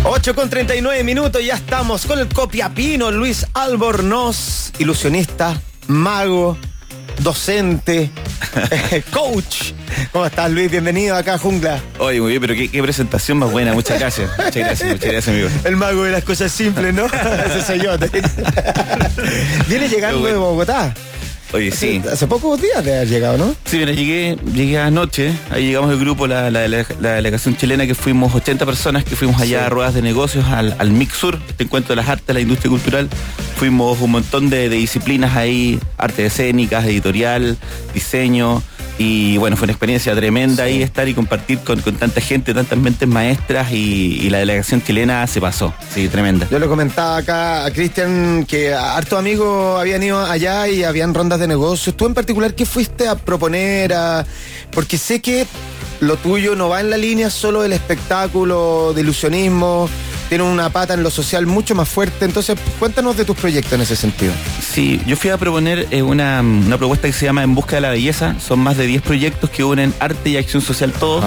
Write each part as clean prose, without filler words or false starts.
8:39, ya estamos con el copiapino Luis Albornoz, ilusionista, mago, docente, coach. ¿Cómo estás, Luis? Bienvenido acá a Jungla. Oye, muy bien, pero qué presentación más buena. Muchas gracias, amigo. El mago de las cosas simples, ¿no? Ese soy yo. Viene llegando de Bogotá. Oye, sí. Hace pocos días te has llegado, ¿no? Sí, mira, llegué anoche. Ahí llegamos el grupo, la delegación chilena, que fuimos 80 personas, que fuimos allá a ruedas de negocios, al Mixur, este encuentro de las artes, la industria cultural. Fuimos un montón de disciplinas ahí, artes escénicas, editorial, diseño. Y bueno, fue una experiencia tremenda ahí estar y compartir con tanta gente, tantas mentes maestras, y la delegación chilena se pasó. Sí, tremenda. Yo le comentaba acá a Cristian que hartos amigos habían ido allá y habían rondas de negocios. Tú en particular, ¿qué fuiste a proponer? Porque sé que lo tuyo no va en la línea solo del espectáculo, de ilusionismo, tiene una pata en lo social mucho más fuerte. Entonces, cuéntanos de tus proyectos en ese sentido. Sí, yo fui a proponer una propuesta que se llama En Busca de la Belleza. Son más de 10 proyectos que unen arte y acción social todos,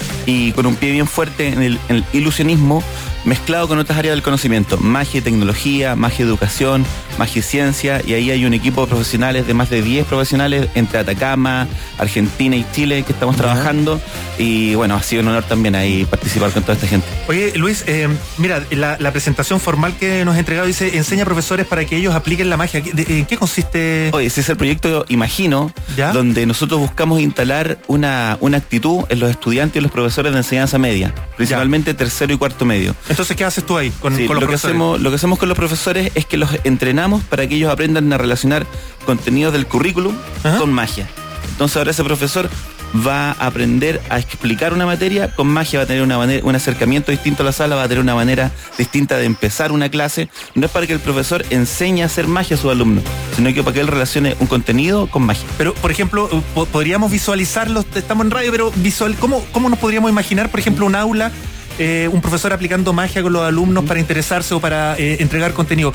y con un pie bien fuerte en el ilusionismo, mezclado con otras áreas del conocimiento: magia y tecnología, magia y educación, magia y ciencia. Y ahí hay un equipo de profesionales, de más de 10 profesionales entre Atacama, Argentina y Chile, que estamos trabajando. Y bueno, ha sido un honor también ahí participar con toda esta gente. Oye, Luis, mira, la presentación formal que nos ha entregado dice: enseña a profesores para que ellos apliquen la magia. ¿En qué consiste? Oye, ese es el proyecto Imagino, ¿ya?, donde nosotros buscamos instalar una actitud en los estudiantes y los profesores de enseñanza media, principalmente tercero y cuarto medio. Entonces, ¿qué haces tú ahí con los profesores? Lo que hacemos con los profesores es que los entrenamos para que ellos aprendan a relacionar contenidos del currículum con magia. Entonces ahora ese profesor va a aprender a explicar una materia con magia, va a tener un acercamiento distinto a la sala, va a tener una manera distinta de empezar una clase. No es para que el profesor enseñe a hacer magia a sus alumnos, sino que para que él relacione un contenido con magia. Pero, por ejemplo, podríamos visualizarlo, estamos en radio, pero ¿cómo nos podríamos imaginar, por ejemplo, un aula, un profesor aplicando magia con los alumnos para interesarse o para entregar contenido?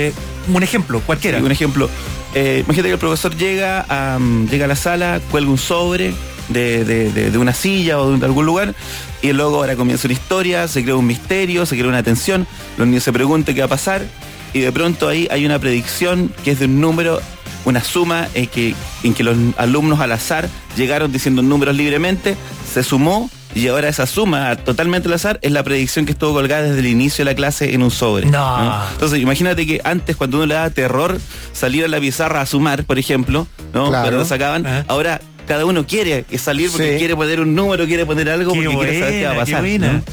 Un ejemplo, cualquiera. Sí, un ejemplo. Imagínate que el profesor llega a la sala, cuelga un sobre de una silla o de algún lugar, y luego ahora comienza una historia, se crea un misterio, se crea una tensión, los niños se preguntan qué va a pasar, y de pronto ahí hay una predicción que es de un número, una suma en que los alumnos al azar llegaron diciendo números libremente, se sumó, y ahora esa suma totalmente al azar es la predicción que estuvo colgada desde el inicio de la clase en un sobre. ¿No? Entonces imagínate que antes, cuando uno le daba terror salir a la pizarra a sumar, por ejemplo, ¿no? Claro. Pero lo sacaban, ahora cada uno quiere salir porque quiere poner un número, quiere poner algo, porque quiere saber qué va a pasar. ¿No?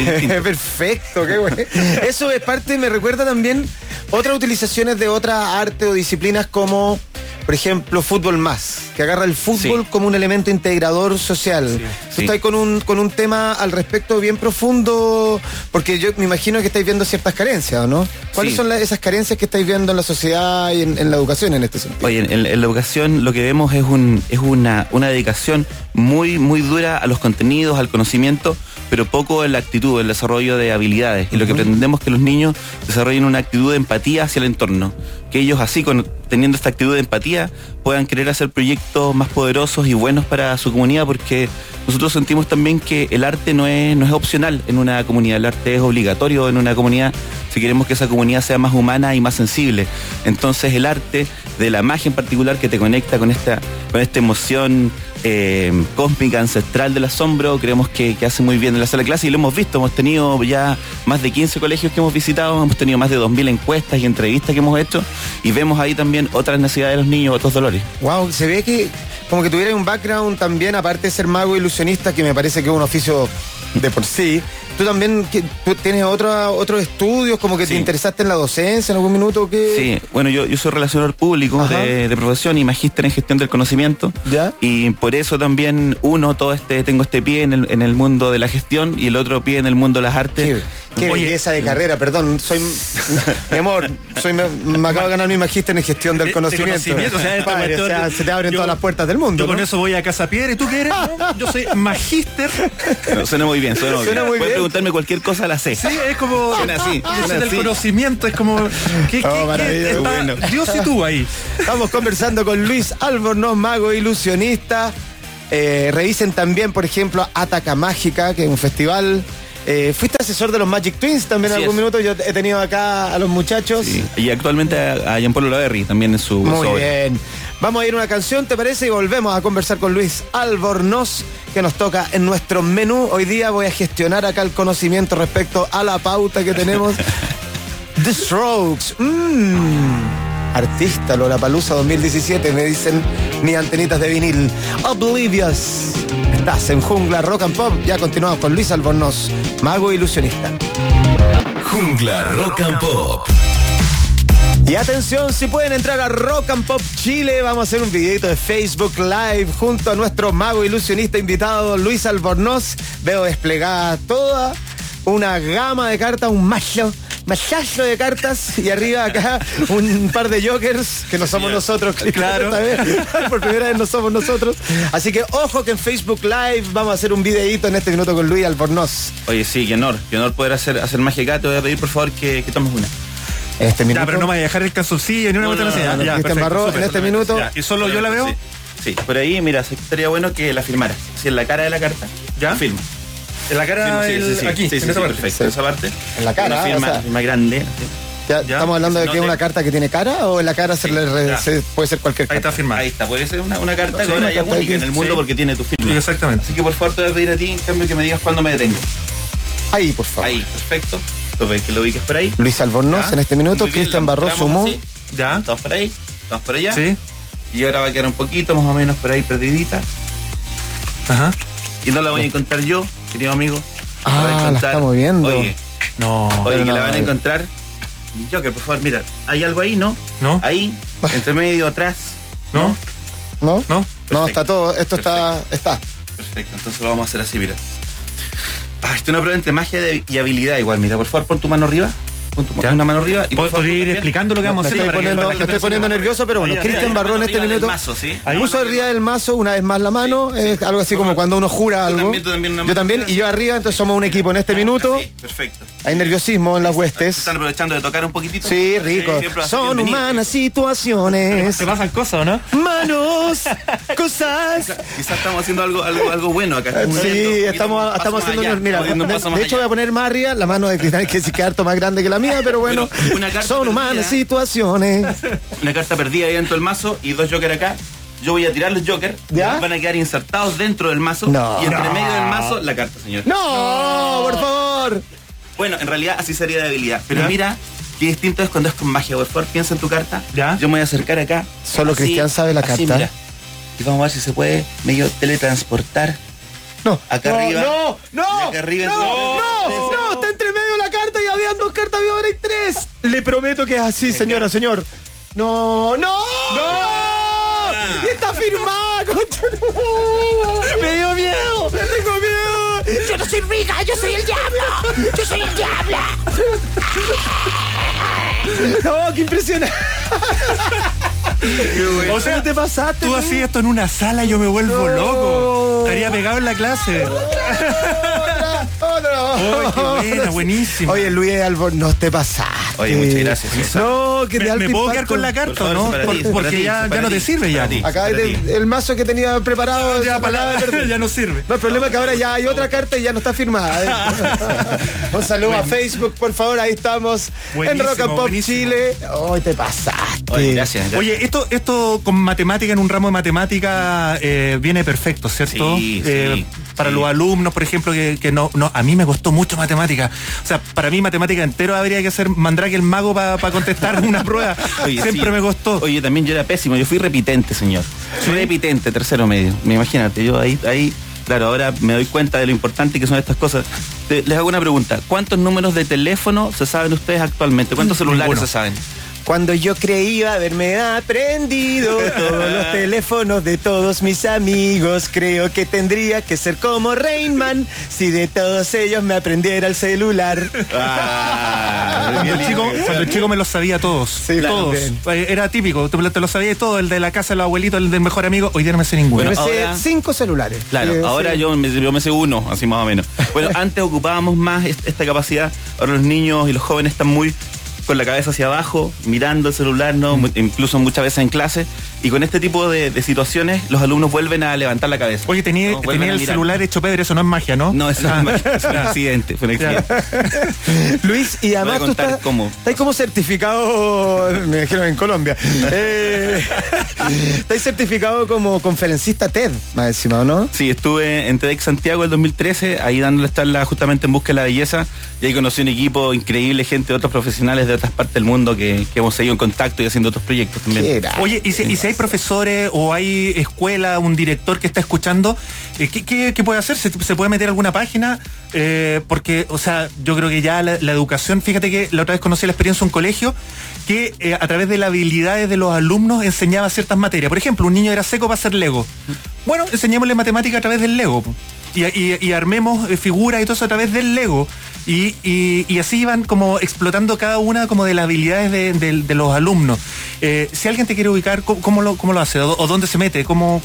Perfecto, qué bueno. Eso es parte, me recuerda también otras utilizaciones de otras artes o disciplinas, como por ejemplo Fútbol Más, que agarra el fútbol como un elemento integrador social. Tú estás con un tema al respecto bien profundo, porque yo me imagino que estáis viendo ciertas carencias, ¿no? ¿Cuáles son esas carencias que estáis viendo en la sociedad y en la educación en este sentido? Oye, en la educación lo que vemos es una dedicación muy, muy dura a los contenidos, al conocimiento, pero poco en la actitud, el desarrollo de habilidades. Y lo que pretendemos es que los niños desarrollen una actitud de empatía hacia el entorno, que ellos así, teniendo esta actitud de empatía, puedan querer hacer proyectos más poderosos y buenos para su comunidad, porque nosotros sentimos también que el arte no es opcional en una comunidad, el arte es obligatorio en una comunidad si queremos que esa comunidad sea más humana y más sensible. Entonces el arte de la magia en particular, que te conecta con esta emoción cósmica, ancestral del asombro, creemos que hace muy bien en la sala de clase, y lo hemos visto. Hemos tenido ya más de 15 colegios que hemos visitado, hemos tenido más de 2.000 encuestas y entrevistas que hemos hecho, y vemos ahí también otras necesidades de los niños, otros dolores. Wow, se ve que como que tuviera un background también, aparte de ser mago ilusionista, que me parece que es un oficio de por sí. Tú también tú tienes otros estudios, como que te interesaste en la docencia en algún minuto, ¿qué? Sí, bueno, yo soy relacionador público de profesión y magíster en gestión del conocimiento. ¿Ya? Y por eso también tengo este pie en el mundo de la gestión y el otro pie en el mundo de las artes. Qué belleza de carrera, perdón, mi amor, me acabo de ganar mi magíster en gestión del conocimiento. Se te abren todas las puertas del mundo. Yo con eso voy a Casa Piedra, ¿y tú qué eres? ¿No? Yo soy magíster. No, suena muy bien, suena muy bien. Puedes preguntarme cualquier cosa, la sé. Sí, es como... Suena así. El conocimiento es como... Bueno. Dios y tú ahí. Estamos conversando con Luis Albornoz, mago ilusionista. Revisen también, por ejemplo, Ataca Mágica, que es un festival Fuiste asesor de los Magic Twins también en algún minuto. Yo he tenido acá a los muchachos. Sí. Y actualmente a Gianpolo Laverri también es su Muy obra. bien. Vamos a ir a una canción, ¿te parece? Y volvemos a conversar con Luis Albornoz, que nos toca en nuestro menú. Hoy día voy a gestionar acá el conocimiento respecto a la pauta que tenemos. The Strokes. Artista Lollapalooza 2017, me dicen mis antenitas de vinil. Oblivious. Estás en Jungla Rock and Pop. Ya continuamos con Luis Albornoz, mago ilusionista. Jungla Rock and Pop. Y atención, si pueden entrar a Rock and Pop Chile, vamos a hacer un videito de Facebook Live junto a nuestro mago ilusionista invitado Luis Albornoz. Veo desplegada toda una gama de cartas, un mazazo de cartas, y arriba acá un par de jokers que no somos nosotros, claro. Por primera vez no somos nosotros. Así que ojo que en Facebook Live vamos a hacer un videíto en este minuto con Luis Albornoz. Oye, sí, qué honor poder hacer magia acá. Te voy a pedir por favor que tomes una. En este minuto. Ya, pero no me voy a dejar el calzoncillo ni una botella así. Ya, Cristian Barró, en este minuto. Ya, ¿y solo yo la veo? Sí, por ahí, mira, estaría bueno que la firmaras. Si en la cara de la carta, ¿ya? Firma. En la cara, aquí, sí, en esa parte. perfecto, en esa parte. En la cara, una firma, firma grande. Ya, ¿estamos hablando de que es una carta que tiene cara o en la cara puede ser cualquier carta? Ahí está firmada. Ahí está, puede ser una carta Sí, que una haya carta única que- en el mundo sí. porque tiene tu firma. Sí, exactamente. Así que por favor te voy a pedir a ti, en cambio, que me digas cuándo me detengo. Ahí, por favor. Ahí, perfecto. Entonces, que lo ubiques por ahí. Luis Albornoz Ya. en este minuto, Muy bien, Cristian lo Barró entramos sumó. así. Ya. Estamos por ahí, estamos por allá. Sí. Y ahora va a quedar un poquito, más o menos por ahí perdidita. Ajá. Y no la voy a encontrar yo, querido amigo. Ah, voy a la encontrar- estamos viendo. Oye, No. que no, la van a no. encontrar. Joker, por favor, mira, ¿hay algo ahí, no? ¿No? Ahí, entre medio, atrás. ¿No? ¿No? ¿No? No, Perfecto. está todo, esto está. Perfecto, entonces lo vamos a hacer así, mira. Esto es una prueba entre magia y habilidad igual. Mira, por favor, pon tu mano arriba. Pon Ya. una mano arriba. Y por favor, ¿Podría ir también. explicando lo que vamos a Me hacer? estoy poniendo nervioso, pero bueno, Ahí, Cristian ahí, Barró en mano este arriba del minuto. mazo, ¿sí? Al uso arriba del mazo, una vez más la mano, es algo así como cuando uno jura Tú algo. también, una Yo mano también, arriba. y yo arriba, entonces somos un equipo en este minuto. Sí, perfecto. Hay nerviosismo en las huestes. ¿Están aprovechando de tocar un poquitito? Sí, rico. Siempre va a ser Son bienvenido. humanas situaciones. ¿Se pasan cosas o no? Manos, cosas. Quizás estamos haciendo algo bueno acá. Sí, estamos haciendo. Mira, de hecho voy a poner más arriba la mano de Cristian, que sí que harto más grande que la mía, pero bueno. Pero una carta Son perdida. humanas situaciones. Una carta perdida ahí dentro del mazo y dos jokers acá. Yo voy a tirar los jokers, ¿Ya? van a quedar insertados dentro del mazo No. y entre medio del mazo la carta, señor. ¡No! ¡Por favor! Bueno, en realidad así sería de habilidad. Pero ¿Ya? mira, qué distinto es cuando es con magia. Por favor, piensa en tu carta. ¿Ya? Yo me voy a acercar acá. Solo así, Cristian sabe la así, carta. mira. Y vamos a ver si se puede medio teletransportar. No. Acá no, arriba. No, Y no. acá arriba, no, entonces- no, está entre medio la carta y habían dos cartas y ahora hay tres. Le prometo que es así, señora, señor. No, no. ¡No! Está firmada, concha. Me dio miedo. Me tengo miedo. Yo no soy rica, yo soy el diablo. Yo soy el diablo. No, qué impresionante. O sea, ¿Qué te pasaste? tú hacías esto en una sala y yo me vuelvo No. loco. Estaría pegado en la clase. Otra. Ay, qué buena, buenísimo. Oye, Luis Albornoz, te pasaste. Oye, muchas gracias. No, que de ¿Me alto puedo quedar impacto. con la carta o no? Para ti, Porque para ti, ya para no ti, te sirve ya. para ti. Acá Para el mazo que tenía preparado. Ya, esa palabra, ya no sirve. No, el problema es que ahora ya hay otra carta y ya no está firmada. Un saludo a Facebook, por favor, ahí estamos. Buenísimo, en Rock and Pop buenísimo. Chile. Hoy te pasaste. Oye, gracias. Oye, esto con matemática, en un ramo de matemática, viene perfecto, ¿cierto? Sí, para sí. los alumnos, por ejemplo, que no, a mí me costó mucho matemática. O sea, para mí matemática entero habría que ser Mandrake el mago para contestar una prueba. Oye, Siempre sí. me costó. Oye, también yo era pésimo, yo fui repitente, señor. Repitente, tercero medio. Imagínate, yo ahí, claro, ahora me doy cuenta de lo importante que son estas cosas. Les hago una pregunta. ¿Cuántos números de teléfono se saben ustedes actualmente? ¿Cuántos celulares Ninguno. se saben? Cuando yo creía haberme aprendido todos los teléfonos de todos mis amigos, creo que tendría que ser como Rainman si de todos ellos me aprendiera el celular. Cuando el chico me los sabía todos. Sí, todos. también. Era típico, te lo sabía todo, el de la casa de los abuelitos, el del mejor amigo. Hoy día no me sé ninguno. Yo me sé ahora- 5 celulares. Claro, Sí, ahora sí. yo me sé uno, así más o menos. Bueno, antes ocupábamos más esta capacidad. Ahora los niños y los jóvenes están muy con la cabeza hacia abajo, mirando el celular, ¿no? Incluso muchas veces en clase, Y con este tipo de situaciones, los alumnos vuelven a levantar la cabeza. Oye, tenía Vuelven a el mirar. celular hecho pedre, eso no es magia, ¿no? No, eso es un accidente, fue un accidente. Luis, y además Voy a tú contar cómo. estás como certificado, me dijeron en Colombia, estás certificado como conferencista TED, más encima, ¿o no? Sí, estuve en TEDx Santiago el 2013, ahí dándole charla justamente en busca de la belleza, y ahí conocí un equipo increíble, gente de otros profesionales de otras partes del mundo que hemos seguido en contacto y haciendo otros proyectos también. Qué grande. Oye, y si hay profesores o hay escuela, un director que está escuchando, ¿qué puede hacer? ¿Se puede meter a alguna página? Porque, o sea, yo creo que ya la educación, fíjate que la otra vez conocí la experiencia de un colegio que a través de las habilidades de los alumnos enseñaba ciertas materias. Por ejemplo, un niño era seco para hacer Lego. Bueno, enseñémosle matemática a través del Lego. Y armemos figuras y todo eso a través del Lego. Y así iban como explotando cada una como de las habilidades de los alumnos. Si alguien te quiere ubicar, ¿cómo lo hace? ¿O dónde se mete? ¿Cómo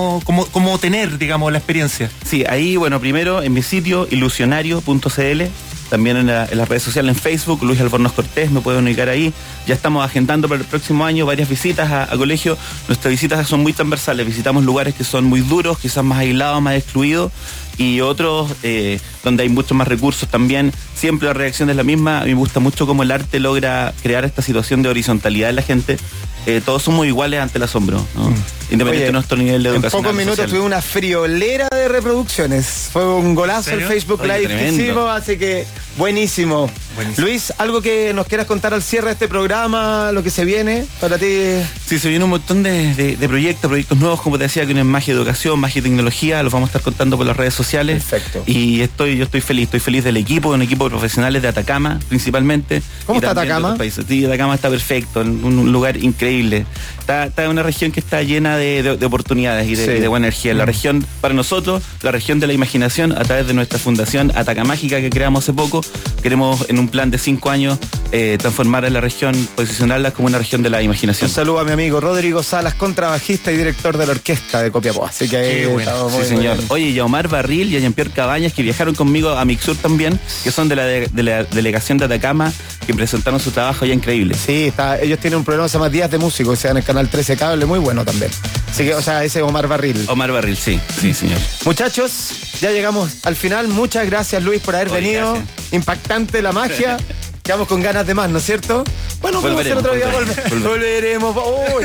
tener, digamos, la experiencia? Sí, ahí, bueno, primero en mi sitio ilusionario.cl, también en las redes sociales, en Facebook, Luis Albornoz Cortés, me pueden ubicar ahí. Ya estamos agendando para el próximo año varias visitas a colegios. Nuestras visitas son muy transversales, visitamos lugares que son muy duros, quizás más aislados, más excluidos, y otros donde hay muchos más recursos también. Siempre la reacción es la misma. A mí me gusta mucho cómo el arte logra crear esta situación de horizontalidad en la gente. Todos somos iguales ante el asombro, ¿no? Independiente de nuestro nivel de educación. En pocos minutos tuve una friolera de reproducciones. Fue un golazo el Facebook Oye, Live que tremendo. hicimos, así que buenísimo. Luis, ¿algo que nos quieras contar al cierre de este programa? Lo que se viene para ti. Sí, se viene un montón de proyectos nuevos, como te decía, que uno es magia y educación, magia y tecnología, los vamos a estar contando por las redes sociales. Perfecto. Y yo estoy feliz del equipo, un equipo de profesionales de Atacama, principalmente. ¿Cómo y está también de Atacama? otros países. Sí, Atacama está perfecto, en un lugar increíble. Está en una región que está llena de oportunidades y de buena energía. La región, para nosotros, la región de la imaginación, a través de nuestra fundación Atacamágica que creamos hace poco, queremos en un plan de 5 años transformar a la región, posicionarla como una región de la imaginación. Un saludo a mi amigo Rodrigo Salas, contrabajista y director de la orquesta de Copiapó. Así que ahí estamos muy Sí, señor. bien. Oye, y a Omar Barril y a Jean-Pierre Cabañas, que viajaron conmigo a Mixur también, que son de la delegación de Atacama, que presentaron su trabajo ya increíble. Sí, ellos tienen un programa que se llama Días de Músicos, o sea, en el canal 13 Cable, muy bueno también. Así que, o sea, ese es Omar Barril. Omar Barril, sí, señor. Muchachos, ya llegamos al final. Muchas gracias, Luis, por haber Oye, venido. gracias. Impactante la magia. Quedamos con ganas de más, ¿no es cierto? Bueno, vamos a hacer otro día. Volveremos. Uy,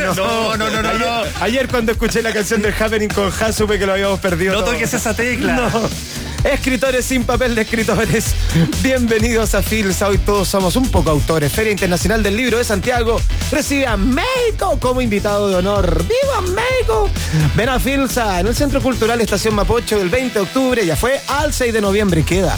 no. Ayer cuando escuché la canción del Happening con Ja, supe que lo habíamos perdido. No todo. toques esa tecla. No. Escritores sin papel de escritores, bienvenidos a Filsa. Hoy todos somos un poco autores. Feria Internacional del Libro de Santiago recibe a México como invitado de honor. ¡Viva México! Ven a Filsa en el Centro Cultural Estación Mapocho del 20 de octubre. Ya fue al 6 de noviembre. Queda.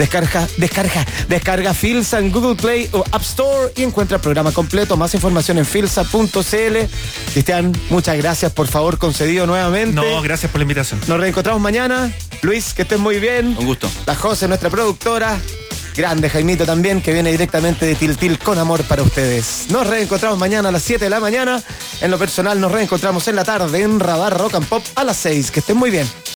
Descarga Filsa en Google Play o App Store y encuentra el programa completo. Más información en filsa.cl. Cristian, muchas gracias, por favor, concedido nuevamente. No, gracias por la invitación. Nos reencontramos mañana. Luis, que estés muy bien. Un gusto. La José, nuestra productora. Grande Jaimito también, que viene directamente de Tiltil con amor para ustedes. Nos reencontramos mañana a las 7 de la mañana. En lo personal, nos reencontramos en la tarde en Radar Rock and Pop a las 6. Que estén muy bien.